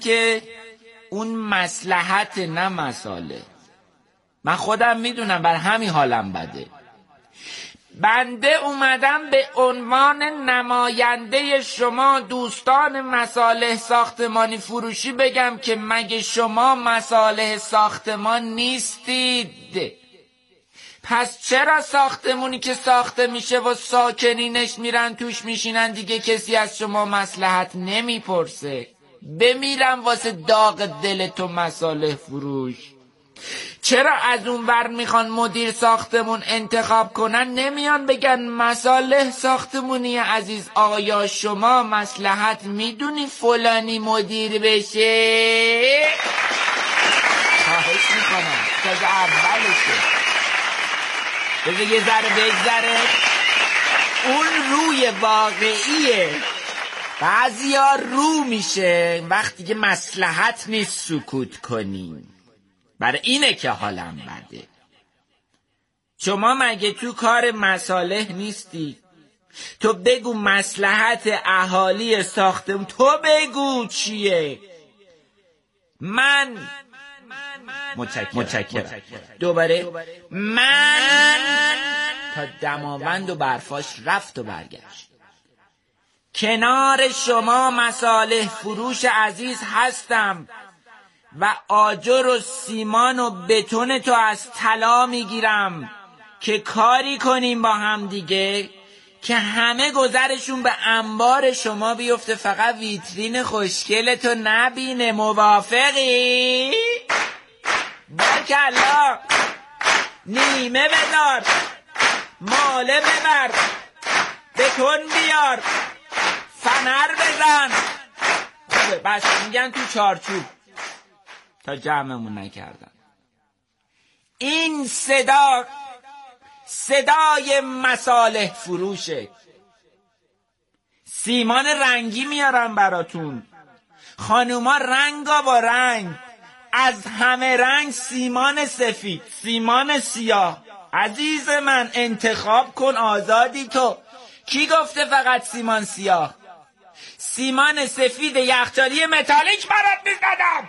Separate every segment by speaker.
Speaker 1: که اون مصلحت نه مصالح. من خودم میدونم بر همین حالم بده. بنده اومدم به عنوان نماینده شما دوستان مصالح ساختمانی فروشی بگم که مگه شما مصالح ساختمان نیستید؟ پس چرا ساختمونی که ساخته میشه و ساکنینش میرن توش میشینن دیگه کسی از شما مصلحت نمیپرسه؟ بمیرم واسه داغ دل تو مصالح فروش. چرا از اون ور میخوان مدیر ساختمون انتخاب کنن نمیان بگن مصالح ساختمونی عزیز آیا شما مصلحت میدونی فلانی مدیر بشه؟ خواهش میکنم تازه اولشه، بذار یه ذره بگذره. اون روی واقعیه. بعضیا رو میشه وقتی که مصلحت نیست سکوت کنی. برای اینه که حالم بده. شما مگه تو کار مصالح نیستی؟ تو بگو مصلحت اهالی ساختمون، تو بگو چیه؟ من متشکرم. دوباره من تا دماوند و برفاش رفت و برگشت. کنار شما مصالح فروش عزیز هستم و آجر و سیمان و بتون تو از طلا میگیرم که کاری کنیم با هم دیگه که همه گذرشون به انبار شما بیفته، فقط ویترین خوشگل تو نبینه. موافقی؟ بارکالله. نیمه بذار، ماله ببر، بتون بیار، فنر بزن. خوبه بس میگن تو چارچوب تا جمعمون نکردن. این صدای مصالح فروشه. سیمان رنگی میارم براتون. خانوما رنگا با رنگ، از همه رنگ سیمان سفید، سیمان سیاه. عزیز من انتخاب کن، آزادی تو. کی گفته فقط سیمان سیاه؟ سیمان سفید یخچالی متالیک برات میزدم.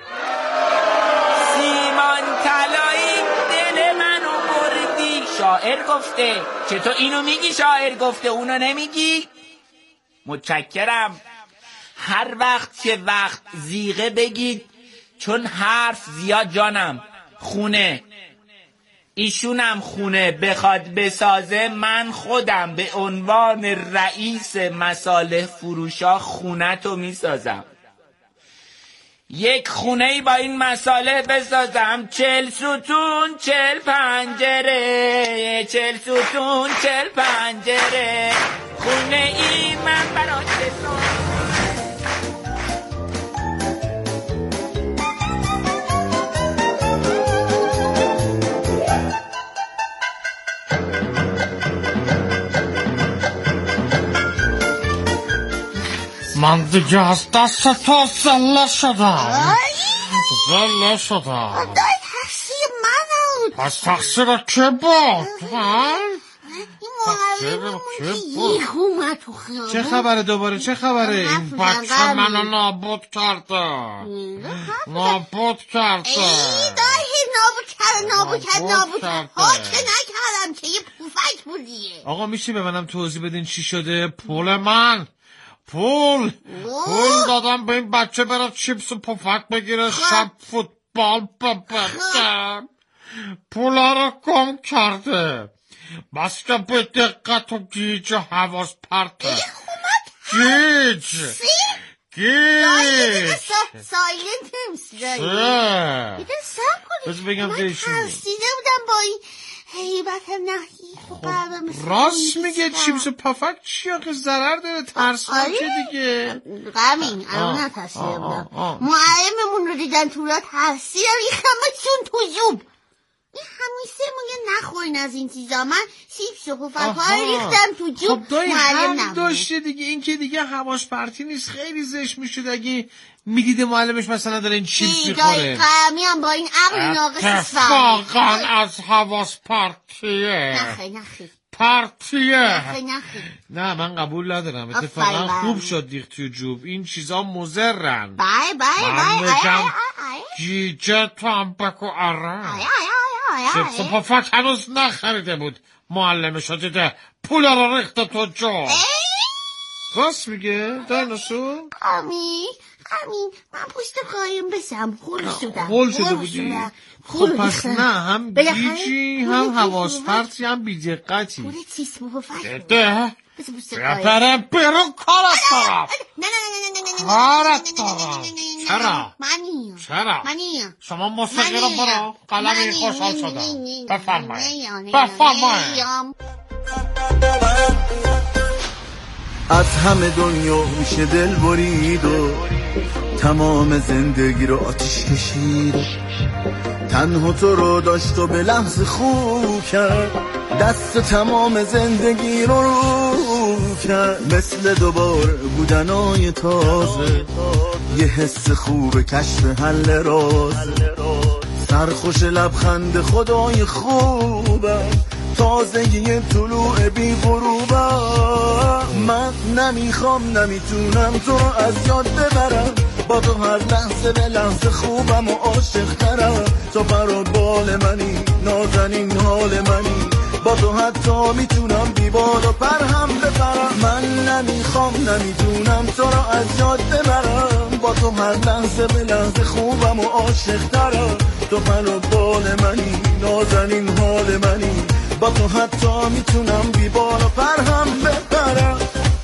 Speaker 1: سیمان طلایی دل منو بردی. شاعر گفته. چطور اینو میگی شاعر گفته اونو نمیگی؟ متشکرم. هر وقت که وقت زیغه بگید، چون حرف زیاد جانم خونه، ایشونم خونه بخواد بسازه، من خودم به عنوان رئیس مصالح فروشا خونه تو میسازم. یک خونه‌ای با این مصالح بسازم، 40 ستون 40 پنجره، 40 ستون 40 پنجره، خونه ای من برات بسازم.
Speaker 2: من دیگه از دست تو زله شدم. زله شدم.
Speaker 3: دای تقصیر من بود.
Speaker 2: پس تقصیر که بود؟ چه خبره دوباره؟ چه خبره؟ این بچه منو نابود کرده. نابود کرده.
Speaker 3: نابود کرد. ها که نکردم که یه پوفک بودیه.
Speaker 2: آقا میشه به منم توضیح بدین چی شده؟ پول من پول دادم به این بچه برای چیپس و پفک بگیره، شب فوتبال ببره. پولا رو گم کرده. بس که به دقت و گیج و حواس پرته. گیج
Speaker 3: سایلنت نمیسی
Speaker 2: چه؟
Speaker 3: بس
Speaker 2: بگم
Speaker 3: من ترسیده بودم با این هیبت نهی.
Speaker 2: راست میگه. چیپس و پفک چی آخه ضرر داره؟ ترسناکه دیگه.
Speaker 3: غمین الان ترسیده بودم. معلممون رو دیدن تو را ترسیدم ریختمشون تو جوب. این همیشه میگه نخورین از این چیزا. من چیپس و پفک ها ریختم تو جوب.
Speaker 2: خب دایی هم داشته دیگه. این که دیگه حواس پرتی نیست. خیلی زشت میشد اگه میدیده معلمش مثلا داره این چیپس میخوره.
Speaker 3: میام با این عقل ناقص
Speaker 2: اتفاقا از حواس پرتیه.
Speaker 3: نخی
Speaker 2: پرتیه.
Speaker 3: نخی.
Speaker 2: نه من قبول ندارم. اتفاقا خوب شد ریختی و جوب. این چیزا مضرن. من میگم گیجه تو هم بکو اره. چیپس و پفک هنوز نخریده بود. معلمش رو دیده پول رو ریخته تو جا. راست میگه دایناسور؟
Speaker 3: امین من پشت قایم بشم
Speaker 2: خول شده بودی؟ خب پس نه هم گیجی هم حواس پرتی هم بی‌دقتی.
Speaker 3: پول چیپس و پفک
Speaker 2: ده برم برو کارت دارم.
Speaker 3: نه
Speaker 2: کارت دارم. چرا؟ چرا؟ شما موسیقی رو برو. قلمی خوشحال شدم. بفرمایید.
Speaker 4: از همه دنیا میشه دل برید و تمام زندگی رو آتیش کشید. تنها تو رو داشت و به لحظه خوب کرد. دست تمام زندگی رو کرد. مثل دوباره بودنای تازه. یه حس خوب کشف حل راز. سرخوش لبخند خدای خوبم. تازگی طلوع بی غروبم. من نمیتونم تو رو از یاد ببرم. با تو هر لحظه به لحظه خوبم و عاشق ترم. تو پر بال منی نازنین حال منی. با تو حتی میتونم بی بال و پر هم بپرم. من نمیتونم تو رو از یاد ببرم. با تو هر لحظه به لحظه خوبم و عاشق ترم. تو پر بال منی نازنین حال منی. با تو حتی میتونم بی بال و پر هم بپرم.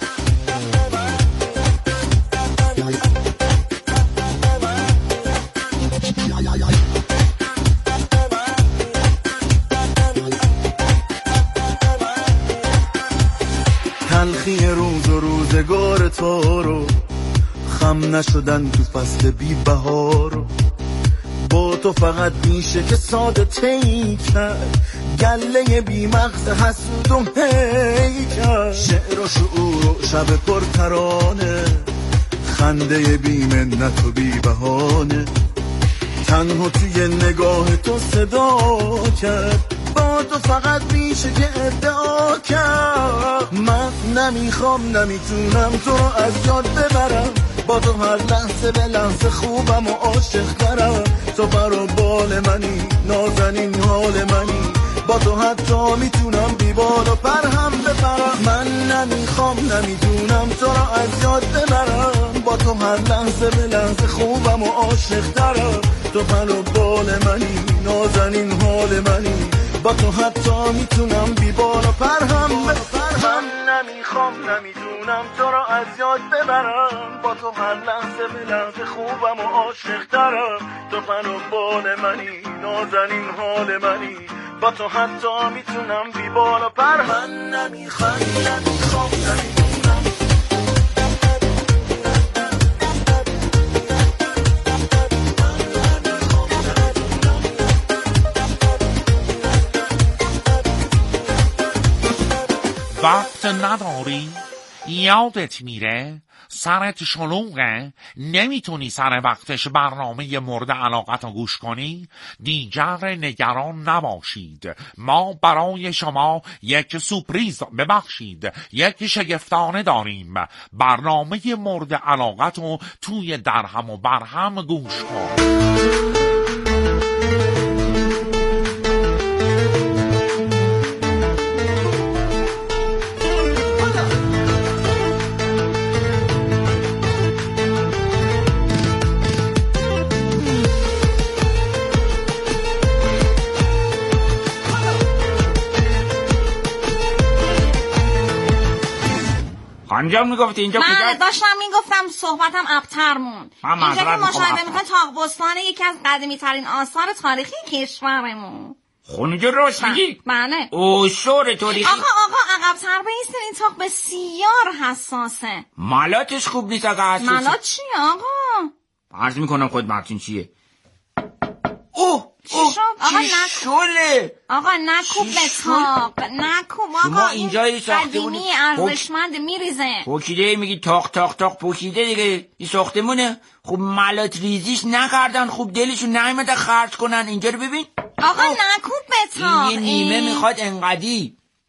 Speaker 4: تلخی روز و روزگار تو رو خم نشدن تو فصل بی بهار. با تو فقط میشه که ساده تی کرد. گله بی مغز حسود و هیکر. شعر و شعور و شب پر ترانه. خنده بی منت و بی بهانه. تنها توی نگاه تو صدا کرد. با تو فقط میشه که ادعا کرد. من نمیتونم تو رو از یاد ببرم. با تو هر لحظه به لحظه خوبم و عاشق ترم. تو پر و بال منی نازنین حال منی. با تو حتی میتونم بی بال و پر هم بپرم. من نمیتونم تو رو از یاد ببرم. با تو هر لحظه به لحظه خوبم و عاشق ترم. تو پر و بال منی نازنین حال منی. با تو حتی میتونم بی بال و پر هم بپرم. من نمیتونم تو رو از یاد ببرم. با تو هر لحظه به لحظه خوبم و عاشق ترم. تو پر و بال منی نازنین حال منی. با تو حتی میتونم بی بال و پر. من نمیتونم
Speaker 5: وقت نداری؟ یادت میره؟ سرت شلوغه؟ نمیتونی سر وقتش برنامه مورد علاقت رو گوش کنی؟ دیگر نگران نباشید. ما برای شما یک سورپریز ببخشید یک شگفتانه داریم. برنامه مورد علاقت رو توی درهم و برهم گوش کن.
Speaker 1: اینجا میگفتی اینجا کجا؟
Speaker 6: من داشتم میگفتم صحبتم ابتر موند. اینجا که مشاهده میکنه تاق بستان یکی از قدیمی ترین آثار تاریخی کشورمون.
Speaker 1: خونجا راست میگی؟
Speaker 6: بله.
Speaker 1: اوشور تاریخی.
Speaker 6: آقا عقب‌تر بیستین. این تاق بسیار حساسه.
Speaker 1: مالاتش خوب نیست آقا حساسه.
Speaker 6: مالات چی آقا؟
Speaker 1: عرض میکنم خود مقصین چیه؟
Speaker 6: آقا نکوب به تاق. نکوب آقا.
Speaker 1: اینجا ساخته
Speaker 6: قدیمی ارزشمند میریزه.
Speaker 1: پوکیده میگی تاق پوکیده دیگه. این ساختمونه. خب مالات ریزیش نکردن. خوب دلشون نیامده خرج کنن. اینجا رو ببین.
Speaker 6: آقا نکوب به تاق.
Speaker 1: این نیمه میخواد انقدی.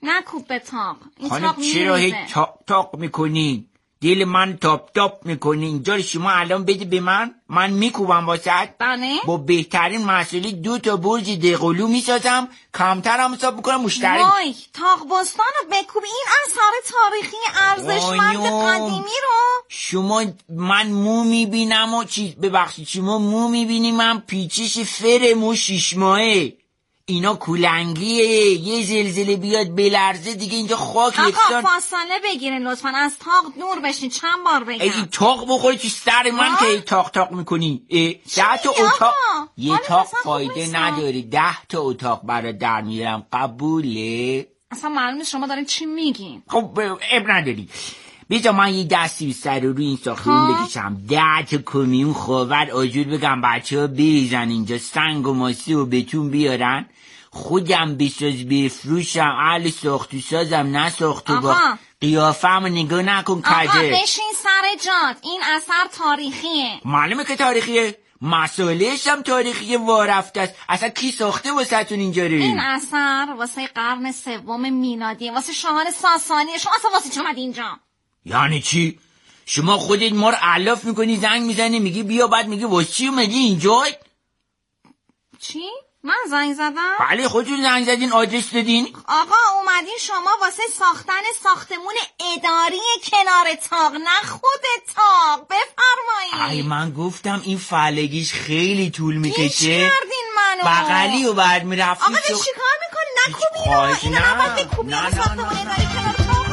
Speaker 6: نکوب به تاق. این
Speaker 1: خانم
Speaker 6: تاق
Speaker 1: چرا هی
Speaker 6: میریزه.
Speaker 1: تاق میکنی؟ دل من تاپ میکنی. اینجا رو شما الان بده به من میکوبم واسه.
Speaker 6: بله؟
Speaker 1: با بهترین مسئله 2 تا برج دقلو میسازم، کمتر هم حساب بکنم مشتری.
Speaker 6: وای تاق بستان رو بکوب. این آثار تاریخی ارزشمند قدیمی رو.
Speaker 1: شما من مو میبینم و ببخشید شما مو میبینی، من پیچش فرم و 6 ماهه. اینا کولنگیه، یه زلزله بیاد بلرزه دیگه اینجا خاک یکسان.
Speaker 6: آقا فاصله بگیرین لطفا، از تاق دور بشین. چند بار بگم
Speaker 1: این تاق بخوری تو سر من که تاق میکنی. 10 تا اتاق یه تاق فایده نداره. 10 تا اتاق برای در میرم. قبوله؟
Speaker 6: اصلا معلومه شما دارین چی میگین.
Speaker 1: خب اب نداری. بیجا من یه دستی سر روی این ساختمون بکشم، 10 تا کمیون خواور آجور بگم بچه ها بیزن اینجا، سنگ و ماسی و بتون بیارن، خودم بساز بفروشم، اهل ساختو سازم نساختو با قیافم نگاه نکن کجه.
Speaker 6: آقا بشین سر جات. این اثر تاریخیه.
Speaker 1: معلومه که تاریخیه، مسئولهش هم تاریخیه وارفته است. اصلا کی ساخته واسه تون اینجا رو؟
Speaker 6: این اثر واسه قرن 3 میلادیه، واسه شاهان ساسانیه. شما اصلا واسه چی اومدی اینجا؟
Speaker 1: یعنی چی؟ شما خودت ما رو علاف میکنی، زنگ میزنی میگی بیا، بعد میگی واسه چی اومدی اینجا؟
Speaker 6: چی؟ من زنگ زدم؟
Speaker 1: بله خودتون زنگ زدین، آدرس دادین.
Speaker 6: آقا اومدین شما واسه ساختن ساختمون اداری کنار تاق، نه خود تاق. بفرمایید.
Speaker 1: ای من گفتم این فلگیش خیلی طول میکشه.
Speaker 6: گیش کردین منو.
Speaker 1: بقلی و بعد میرفتیم.
Speaker 6: آقا چی کار میکنی؟ نکوبین اینا باید بکوبین. ساختمون اداری کنار تاق.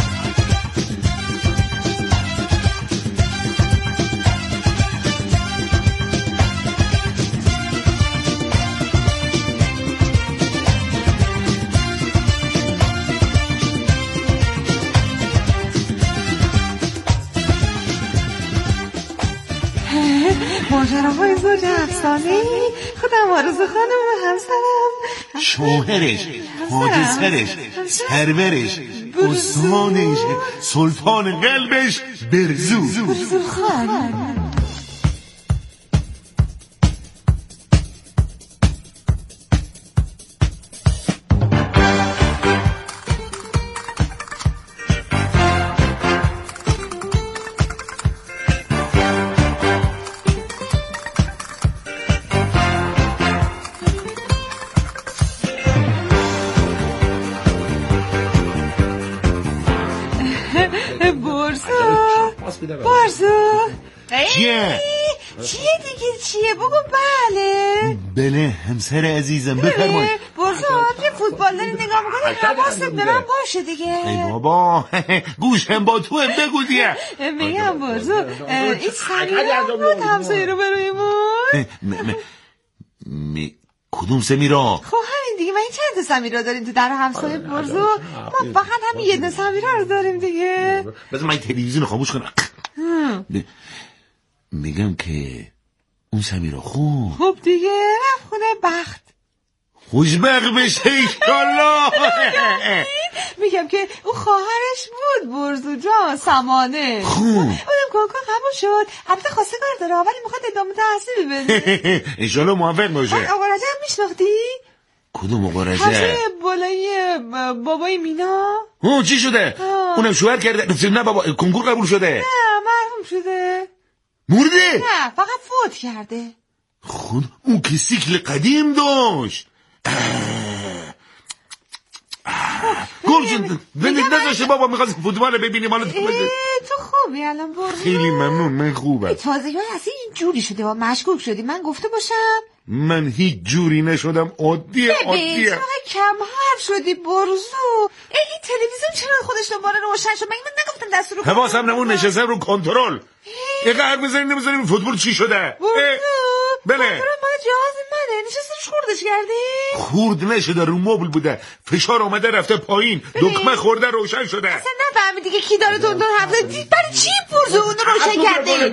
Speaker 7: ماجراهای زوج افسانه‌ای. خودم آرزو خانم و همسرم،
Speaker 8: شوهرش، حاجسرش، سرورش، استوانش، سلطان قلبش، برزو
Speaker 7: خان. بارزو
Speaker 8: چیه؟
Speaker 7: چیه دیگه چیه؟ بگو.
Speaker 8: بله همسر عزیزم بفرمایید.
Speaker 7: بارزو یه فوتبال داری نگاه میکنی، حواست به من باشه دیگه.
Speaker 8: ای بابا گوشم با تو بگو دیگه.
Speaker 7: میگم بارزو این سمیرا بود همسایه رو برویمون.
Speaker 8: کدوم سمیرا؟
Speaker 7: خب همین دیگه. من این چند تا سمیرا داریم تو در همسایه بارزو؟ ما فقط همین یه دونه سمیرا رو داریم دیگه.
Speaker 8: بذار من تلویزیون خاموش کنم. میگم که اون سمیرا خوب
Speaker 7: دیگه رفت خونه بخت.
Speaker 8: خوشبخت بشه ایشالله.
Speaker 7: میگم که اون خواهرش بود بارزو جان، سمانه. اونم کنکور قبول شد. البته خواسته کار داره ولی میخواد ادامه تحصیل بده.
Speaker 8: ایشالله موفق باشه.
Speaker 7: آقا رجب میشناختی؟
Speaker 8: کدوم آقا رجب؟
Speaker 7: حاجی بالای بابای مینا.
Speaker 8: چی شده؟ اونم شوهر کرده؟ نه بابا کنکور قبول شده.
Speaker 7: نه مرحوم شده.
Speaker 8: مرده؟
Speaker 7: نه فقط فوت کرده.
Speaker 8: خود اون که سیکل قدیم داشت. گلجون نذاشه بابا میخواست فوتبال ببینیم. حالا
Speaker 7: تو خوبی الان بارزو؟
Speaker 8: خیلی ممنون، من خوبم.
Speaker 7: تازگی اصلا این جوری شده و مشکوک شدی. من گفته باشم؟
Speaker 8: من هیچ جوری نشدم. عادیه.
Speaker 7: چرا کم حرف شدی بارزو؟ این تلویزیون چرا خودش دوباره روشن شد؟ من نگفتم دستور رو
Speaker 8: حواسم نمون، نشستم رو کنترل. یه قهر بزنیم نمیزنیم فوتبال چی شده؟ بله
Speaker 7: ما جهاز منه نشستش خوردش کردی؟
Speaker 8: خورد نشده، رو مبل بوده، فشار آمده رفته پایین، دکمه خورده روشن شده.
Speaker 7: اصلا نفهمیدی که کی داره تون حرف زنه؟ برای چی بارزو اون روشن کرده؟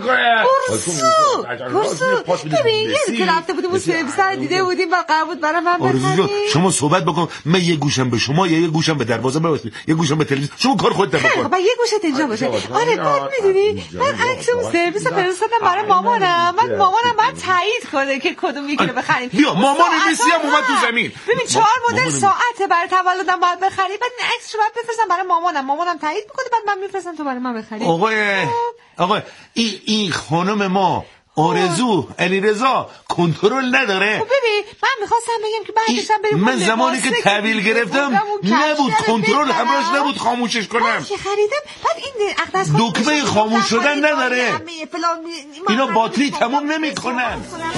Speaker 7: بارزو ببین یه که رفته بودیم اون سر دیده بودیم و قرار بود برای من بخریم.
Speaker 8: شما صحبت بکن، من یه گوشم به شما یا یه گوشم به دروازه ببسید، یه گوشم به تلویزیون. شما کار خودت بکن.
Speaker 7: خب یه گوشت اینجا باشه. آره بعد میدونی من عکس اون سرویس فرستادم برای مامانم. بعد مامانم بعد تایید کنه که کدوم یکی رو بخریم.
Speaker 8: بیا مامان مسی هم اومد تو زمین.
Speaker 7: ببین 4 مدل ساعته برای تولدم باید بخری، بعد این عکسشو باید بفرستم برای مامانم تایید میکنه، بعد من میفرستم تو برای من بخری.
Speaker 8: آقا این خانم ما آرزو علیرضا کنترل نداره.
Speaker 7: خب ببین من میخواستم بگم که بعدش هم بریم
Speaker 8: من زمانی که تحویل گرفتم نبود کنترل همراهش نبود خاموشش کنم.
Speaker 7: که خریدم بعد این اقدس
Speaker 8: دکمه خاموش شدن نداره. اینا باتری تموم نمیکنن.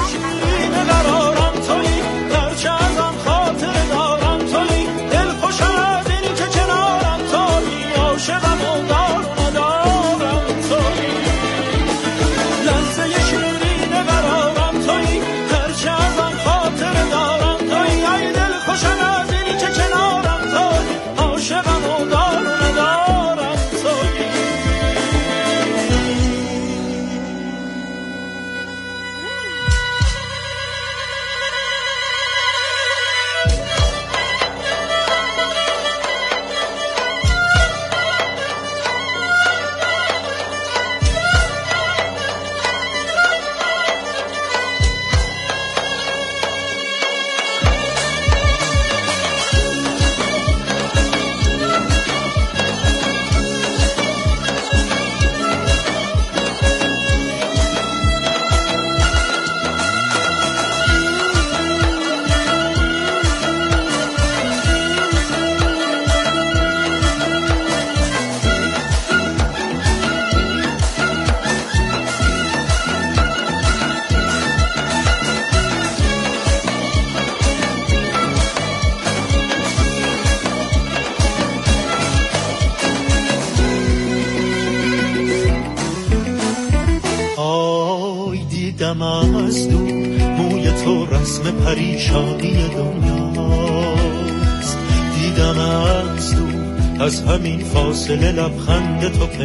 Speaker 4: از دور موی تو رسم پریشانی دنیاست، دیدم از دور از همین فاصله لبخند تو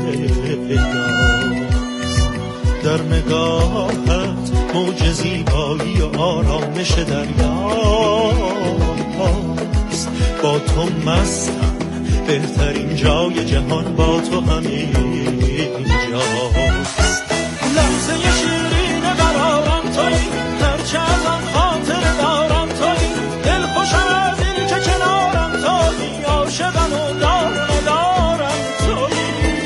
Speaker 4: پیداست، در نگاهت موج زیبایی و آرامش دریاست، با تو مستم بهترین جای جهان با تو همین جاست، لحظه شیرین قرارم تویی، هرچه ازم خاطر دارم تویی، دل خوشم از این که کنارم تویی، عاشقم و ندارم تویی،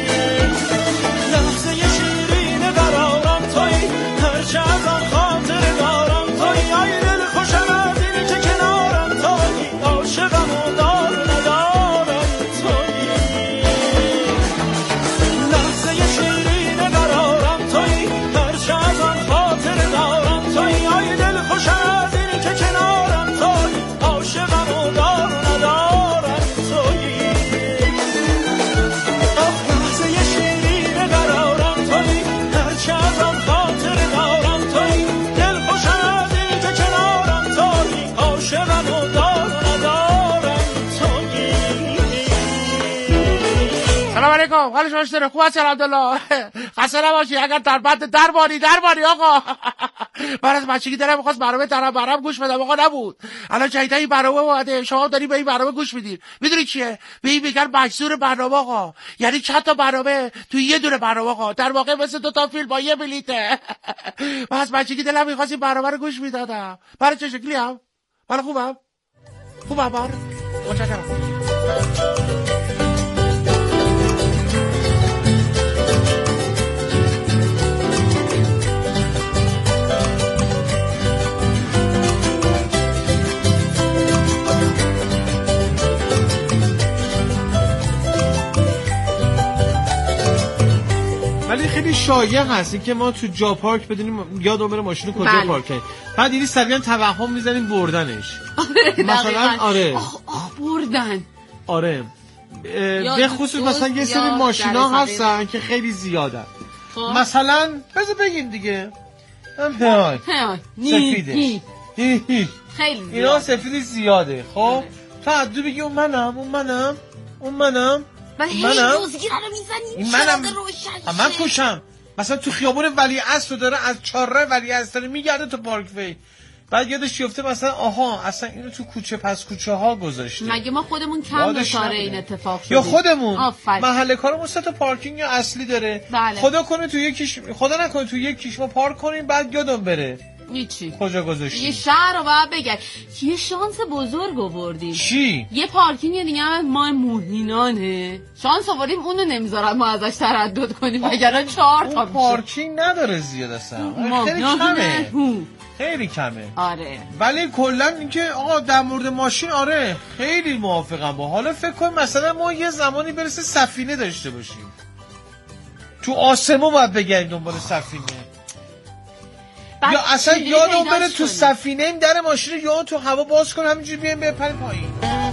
Speaker 4: لحظه شیرین قرارم تویی، هرچه ازم خاطر دارم تویی، ای دل خوشم از این که کنارم تویی، عاشقم و ندارم تویی، لحظه شیرین قرارم تویی، هرچه ازم خاطر دارم تویی، ای دل خوشم از این که کنارم تویی، عاشقم و ندارم تویی، لحظه شیرین قرارم تویی، هرچه ازم خاطر دارم تویی، دل خوشم از این که کنارم تویی، عاشقم و ندارم تویی.
Speaker 5: سلام علیکم، حال شما چطوره؟ خوب هستی الحمدلله؟ خسته نباشی. اگر درباری آقا من از بچگی دلم می‌خواست برنامه برام گوش بدم، آقا نبود. الان جدیدا این برنامه اومده، شما داری به این برنامه گوش میدید. میدونی چیه؟ به این میگن مجذور برنامه آقا، یعنی چند تا برنامه تو یه دونه برنامه آقا، در واقع مثل 2 تا فیلم با یه بلیته. من از بچگی دلم می‌خواست این برنامه رو گوش میدادم. برای چه شکلی هم؟ من خوبم بار. متشکرم.
Speaker 2: ولی خیلی شایع هست این که ما تو جا پارک بدونیم یادم بره ماشین کجا پارک کنیم، بعد اینی سریعا توهم میزنیم بردنش. مثلا آره
Speaker 9: بردن.
Speaker 2: آره به خصوص مثلا یه سری ماشینا هستن که خیلی زیادن. مثلا بذار بگیم دیگه سفیده
Speaker 9: خیلی
Speaker 2: اینا سفید زیاده. خب تو عدو بگی اون منم
Speaker 9: من روزگی رو میزنیم
Speaker 2: من کشم. مثلا تو خیابون ولیعصر داره از چاره ولیعصر داره میگرده تو پارک وی، بعد یادش یفته مثلا آها اصلا اینو تو کوچه پس کوچه ها گذاشته.
Speaker 9: مگه ما خودمون کم دچار این اتفاق شدیم؟
Speaker 2: یا خودمون محل کارمون 3 تا پارکینگ اصلی داره.
Speaker 9: بله.
Speaker 2: خدا نکنه تو یکیش ما پارک کنیم بعد یادم بره
Speaker 9: هیچی.
Speaker 2: کجا گذاشتی؟
Speaker 9: یه شهر رو باید بگرد. یه شانس بزرگ آوردیم.
Speaker 2: چی؟
Speaker 9: یه پارکینگ دیگه هم ما موهینانه. شانس آوردیم اونو نمیذارن ما ازش تردد کنیم وگرنه 4 تا
Speaker 2: پارکینگ نداره زیاد اصلا. خیلی کمه. خیلی کمه.
Speaker 9: آره.
Speaker 2: ولی کلا اینکه آقا در مورد ماشین آره خیلی موافقم با. حالا فکر کن مثلا ما یه زمانی برسه سفینه داشته باشیم. تو آسمون باید بگردیم دنبال سفینه. یا اصلا یادم بره تو سفینه این در ماشین یا تو هوا باز کن همینجوری بیایم بپریم پایین.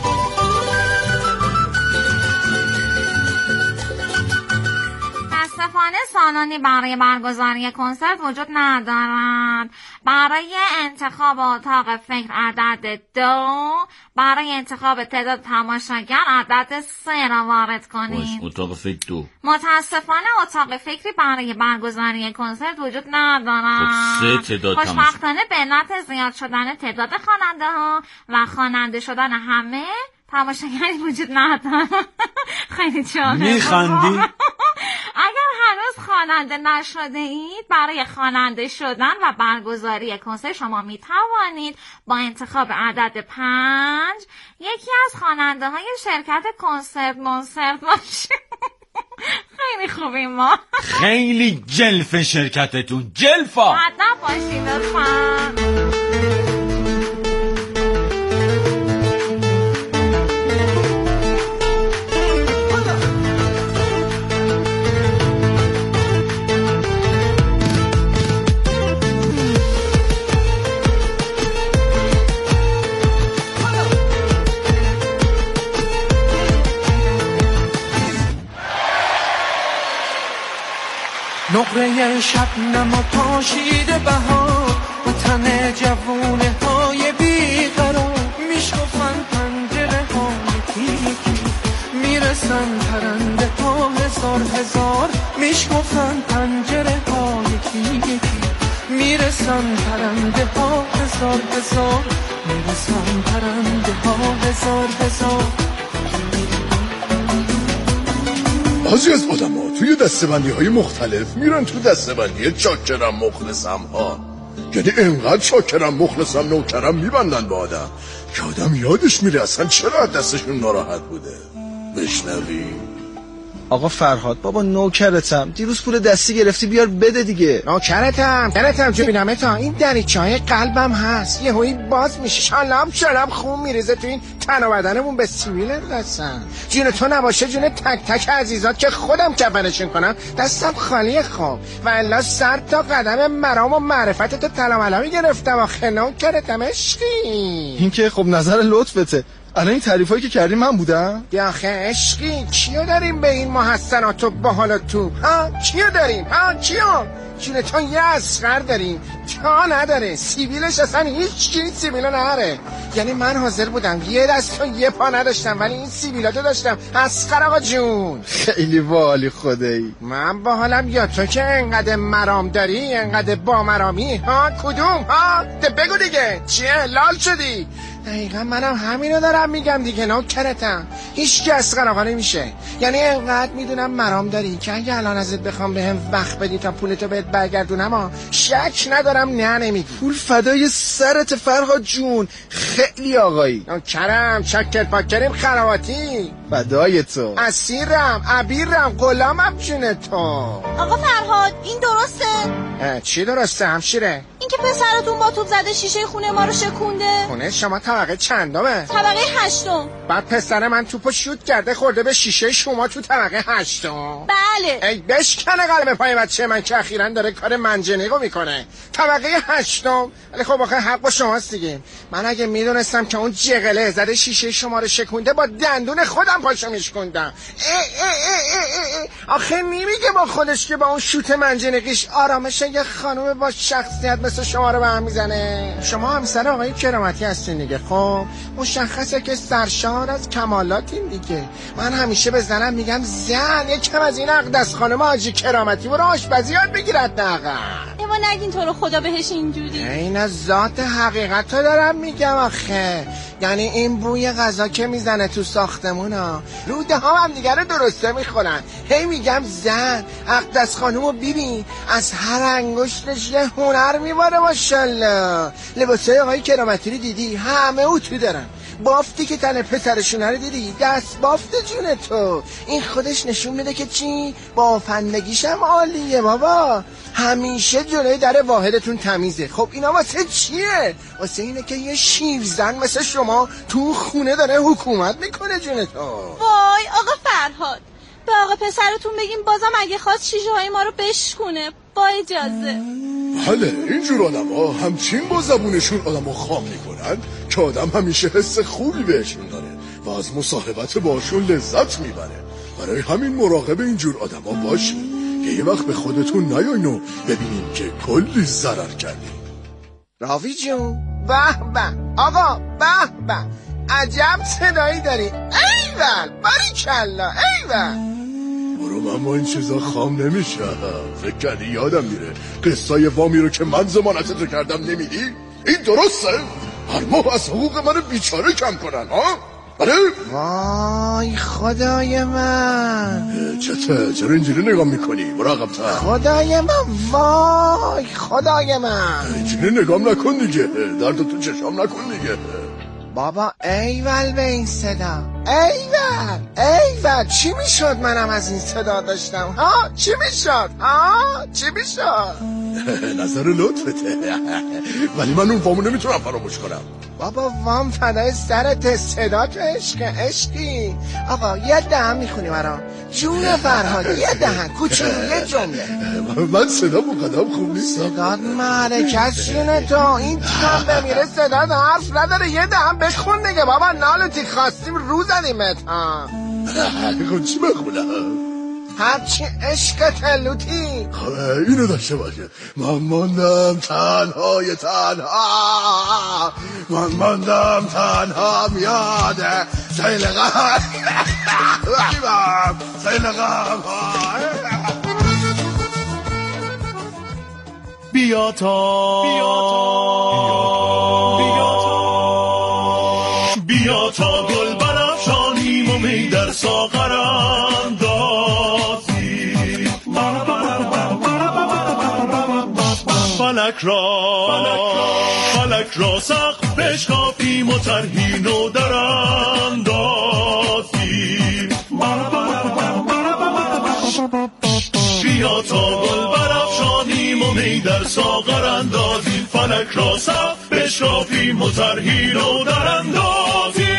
Speaker 6: متاسفانه سالنی برای برگزاری کنسرت وجود ندارد. برای انتخاب اتاق فکر عدد 2، برای انتخاب تعداد تماشاگر عدد 3 را وارد کنید.
Speaker 8: اتاق فکر 2.
Speaker 6: متاسفانه اتاق فکری برای برگزاری کنسرت وجود ندارد.
Speaker 8: خب 3 تعداد
Speaker 6: خوشبختانه به علت زیاد شدن تعداد خواننده ها و خواننده شدن همه تماشاگری وجود ندارد. خیلی جالب.
Speaker 8: میخندی؟
Speaker 6: اگر هنوز خواننده نشده اید، برای خواننده شدن و برگزاری کنسرت شما می توانید با انتخاب عدد 5 یکی از خواننده های شرکت کنسرت باشید. خیلی خوبیم ما.
Speaker 8: خیلی جلف شرکتتون. جلفا
Speaker 6: مؤدب باشید لطفاً.
Speaker 10: نقره شبنم و پاشیده بهار وطن جوونه های بیقرار میشکفن پنجره های یکی میرسن پرنده ها هزار میشکفن پنجره ها یکی میرسن پرنده ها هزار میرسن پرنده ها هزار.
Speaker 11: بعضی از آدم ها توی دستبندی های مختلف میرن تو دستبندی چاکرم مخلصم ها. یعنی انقدر چاکرم مخلصم نوکرم میبندن با آدم که آدم یادش میره اصلا چرا دستشون ناراحت بوده. بشنوی
Speaker 12: آقا فرهاد بابا نوکرتم، دیروز پول دستی گرفتی بیار بده دیگه.
Speaker 13: نوکرتم جبینمه تا این دریچه‌های قلبم هست یه هایی باز میشه شراب خون میریزه تو این تن و بدنمون به سیبیل رسن. جون تو نباشه جون تک تک عزیزات که خودم کفنشون کنم دستم خالی خواب و الا سر تا قدم مرام و معرفت تو تلاملامی گرفتم. آخه نوکرتم عشقی.
Speaker 12: این که خب نظر لطفته. الان این تعریفایی که کردی من بودم؟
Speaker 13: یا آخه عشقی کیو داریم به این محسنات و باحالات تو؟ کیو داریم؟ کیو؟ جون تو یه اصغر داریم تا نداره سیبیلش اصلا هیچ کی سیبیلو نداره. یعنی من حاضر بودم یه دست و یه پا نداشتم ولی این سیبیلاتو داشتم. اصغر آقا جون
Speaker 12: خیلی والی خدایی.
Speaker 13: من با حالم یا تو که انقدر مرام داری انقدر با مرامی کدوم بگو دیگه چیه لال شدی؟ دقیقا منم همینو دارم میگم دیگه نوکرتم. هیچ که اصغر آقا نمیشه. یعنی انقدر میدونم مرام داری که اگه الان ازت بخوام بهم وقت بدی تا پولتو بهت برگردونم شک ندارم نمیگی.
Speaker 12: پول فدای سرت فرهاد جون. خیلی آقایی.
Speaker 13: نوکرم چکر پاکریم خرواتی
Speaker 12: فدای تو.
Speaker 13: اسیرم عبیرم غلامم جون تو.
Speaker 3: آقا فرهاد این درسته؟
Speaker 13: چی درسته همشیره؟
Speaker 3: این که پسرتون با توپ زده شیشه خونه ما رو شکونده.
Speaker 13: خونه شما طبقه چندمه؟
Speaker 3: طبقه 8.
Speaker 13: بعد پسر من توپو شوت کرده خورده به شیشه شما تو طبقه 8.
Speaker 3: بله.
Speaker 13: ای بشکنه قلم پای بچه من که اخیراً داره کار منجنیقو میکنه. طبقه 8. ولی خب آخه حق با شماست دیگه. من اگه میدونستم که اون جغله زده شیشه شما رو شکونده با دندون خودم پاشو میشکوندم. آخه نمیگه با خودش که با اون شوت منجنیقیش آرامش یه خانوم با شخصیت مثل شما رو به هم میزنه. شما همسر آقای کرامتی هستین دیگه. خب مشخصه که سرشار از کمالاتین دیگه. من همیشه به زنم میگم زن یکم از این اقدس خانم حاجی کرامتی برو آشپزی یاد بگیرد. نقل
Speaker 9: ما نگین تو رو خدا بهش اینجوری.
Speaker 13: این ذات حقیقت رو دارم میگم آخه. یعنی این بوی غذا که میزنه تو ساختمونا، روده ها هم دیگه رو درسته میخورن. هی میگم زن اقدس خانومو ببین، از هر انگشتش یه هنر میباره ماشالله. لباسای آقای کرامتی رو دیدی؟ همه اتو دارن. بافتی که تن پسرشونه رو دیدی؟ دست بافت جون تو. این خودش نشون میده که چی؟ بافندگیشم عالیه بابا. همیشه جلوی در واحدتون تمیزه. خب اینا واسه چیه؟ واسه اینه که یه شیرزن مثل شما تو خونه داره حکومت میکنه جون تو.
Speaker 9: وای آقا فرهاد، به آقا پسرتون بگیم بازم اگه خواست شیشه های ما رو بشکونه با اجازه.
Speaker 11: بله اینجور آدم ها همچین با زبونشون آدم ها خام میکنن که آدم همیشه حس خوبی بهشون داره و از مصاحبت باشون لذت میبره. برای همین مراقب اینجور آدم ها باشین که یه وقت به خودتون نیاین و ببینین که کلی ضرر کردین.
Speaker 13: راوی جون به به، آقا به به، عجب صدایی داری. ایول باریکلا ایول.
Speaker 11: برو من با این چیزا خام نمیشه. فکر کردی یادم میره قصای وامی رو که من ضمانتت رو کردم نمیدی؟ این درسته؟ هر ماه از حقوق من بیچاره کم کنن ها؟ آره؟
Speaker 13: وای خدای من.
Speaker 11: چرا اینجوری نگاه میکنی؟ برو عقب‌تر.
Speaker 13: خدای من، وای خدای من.
Speaker 11: اینجوری نگاه نکن دیگه، درد تو چشام نکن دیگه.
Speaker 13: بابا ایول به این صدا. ایول چی میشد منم از این صدا داشتم ها؟ چی میشد ها؟ چی میشد؟
Speaker 11: نظر لطفته. ولی من اون وامو نمیتونم فراموش کنم.
Speaker 13: بابا وام فدای سرت، صدا تو عشقی. آقا یه دهن میخونی برام جون فرهاد؟ یه دهن کوچولو، یه جمله.
Speaker 11: من صدا مقدم خوب نیست.
Speaker 13: صدات معرکت جونه تو. این تیم بمیره صدات حرف نداره. یه دهن بخون دیگه بابا. نالوتی خواستیم رو زدیمت ها.
Speaker 11: خب چی بخونم؟
Speaker 13: هرچی عشقت لوتی.
Speaker 11: اینو داشته باشه. من ماندم تنها میاد سیل غم.
Speaker 4: بیا تا گل برافشانیم و می در ساغر اندازیم. فلک را سقف بشکافیم و طرحی نو در اندازیم. بیا تا گل برافشانیم و می در ساغر اندازیم. فلک را سقف بشکافیم و طرحی نو در اندازیم.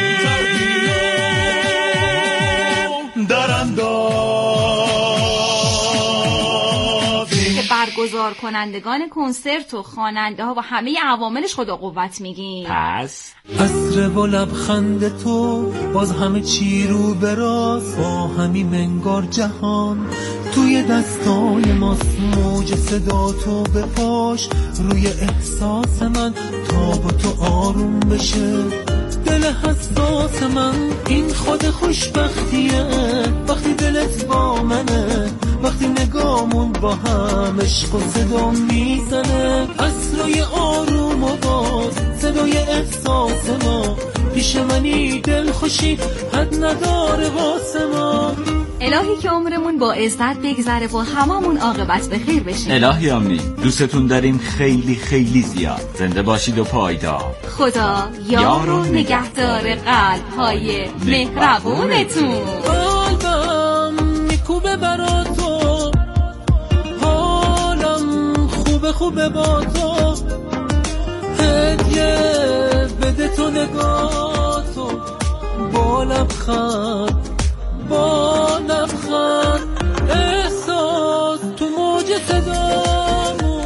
Speaker 6: برگزار کنندگان کنسرت و خواننده ها و همه عواملش خدا قوت میگیم.
Speaker 1: پس
Speaker 10: عطر و لبخند تو باز همه چی رو براست، با همین منگار جهان توی دستای ماست. موج صدا تو بپاش روی احساس من تا با تو آروم بشه دل حساس من. این خود خوشبختیه وقتی دلت با منه، وقتی نگامون با هم عشق و صدا میزنه. عصرای آروم و باز صدای احساس ما، پیش منی دل خوشی حد نداره واسه ما.
Speaker 6: الهی که عمرمون با عزت بگذره و هممون عاقبت به خیر بشیم.
Speaker 14: الهی آمین. دوستتون داریم خیلی خیلی زیاد. زنده باشید و پایدار.
Speaker 6: خدا یار و نگهدار قلب‌های مهربونتون.
Speaker 10: قلبم میکوبه برا تو، حالم خوبه با تو. هدیه بده تو نگاه تو، با لبخند احساس تو موج صدامون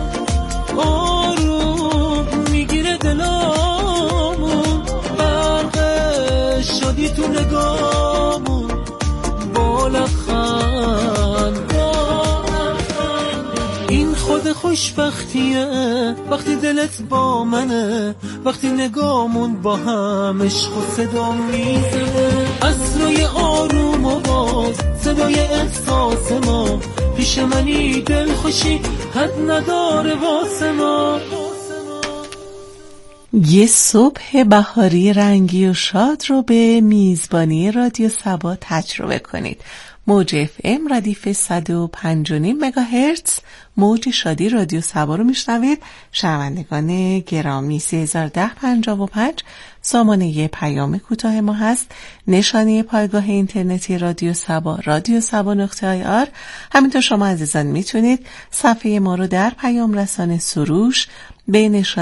Speaker 10: آروم میگیره دلامون. غرق شدی تو نگامون با لبخند. این خود خوش خوشبختیه وقتی دلت با منه، وقتی نگامون با هم عشق و صدا میزنه. عصرای آروم و باز صدای احساس ما، پیش منی دل خوشی حد نداره واسه ما.
Speaker 15: یه صبح بهاری رنگی و شاد رو به میزبانی رادیو سبا تجربه کنید. موج اف ام ردیف 105.5 مگاهرتز موج شادی رادیو سبا رو میشنوید. شنوندگان گرامی 301055 سامانه پیام کوتاه ما هست. نشانه پایگاه اینترنتی رادیو سبا radiosaba.ir. همینطور شما عزیزان میتونید صفحه ما رو در پیام رسانه سروش به نشانه